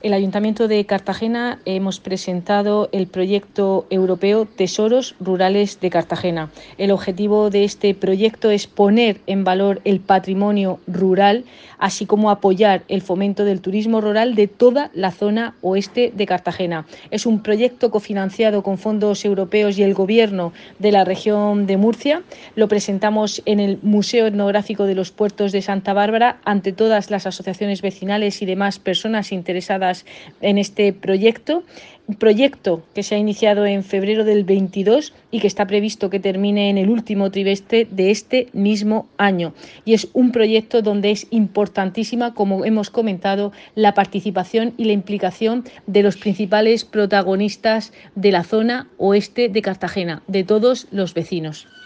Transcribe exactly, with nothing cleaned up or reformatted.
el Ayuntamiento de Cartagena hemos presentado el proyecto europeo Tesoros Rurales de Cartagena. El objetivo de este proyecto es poner en valor el patrimonio rural, así como apoyar el fomento del turismo rural de toda la zona oeste de Cartagena. Es un proyecto cofinanciado con fondos europeos y el Gobierno de la región de Murcia. Lo presentamos en el Museo Etnográfico de los Puertos de Santa Bárbara ante todas las asociaciones vecinales y demás personas interesadas en este proyecto. Un proyecto que se ha iniciado en febrero del veintidós y que está previsto que termine en el último trimestre de este mismo año. Y es un proyecto donde es importantísima, como hemos comentado, la participación y la implicación de los principales protagonistas de la zona oeste de Cartagena, de todos los vecinos.